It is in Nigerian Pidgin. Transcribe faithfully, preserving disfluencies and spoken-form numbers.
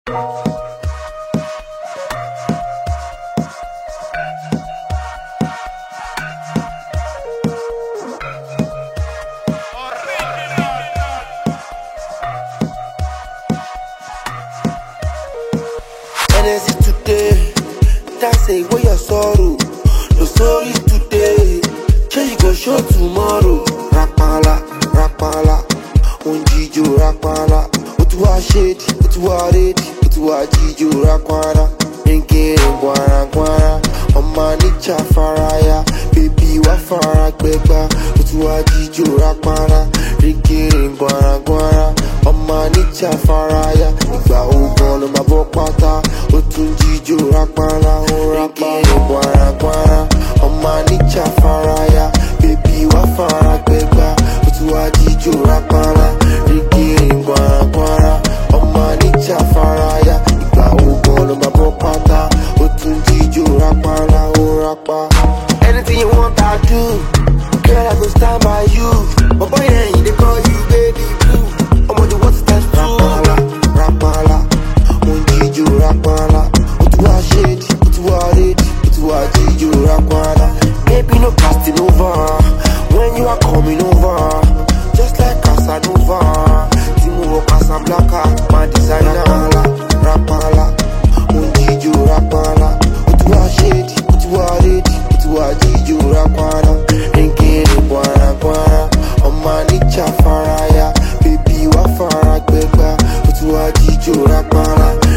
Energy today, that's a way your sorrow. No stories today, sure you go show tomorrow. Rapala, rapala, unjijo rapala. Utuwa shade, utuwa red, utuwa jijo rakwara. Rinke guara guara, oma nicha faraya. Baby wa fara gbegba, utuwa jijo rapala. Rinke guara guara, oma nicha faraya. Igba ogun lo ma bo pata. Otunjijo rapala, o rapala, guara guara. Oma nicha faraya, baby wa fara gbegba. Otuwa jijo rapala, rinke guara guara. Oma nicha faraya, igba ogun lo ma bo pata. Otunjijo rapala, o rapa. Anything you want I do, girl I go stand by you. But boy yeah, they call you baby boo. Omo the water times two. Rapala, rapala, unjijo rapala. Utuwa shade, utuwa red, utuwa jijo rapala. Baby no casting over, when you are coming over, just like Casanova. Timu Casablanca, my designer. Rapala, rapala, unjijo rapala. Utuwa shade, utuwa red, utuwa jijo rapala. Rinke guara guara, oma nicha faraya. Baby wa fara gbegba, utuwa jijo rapala.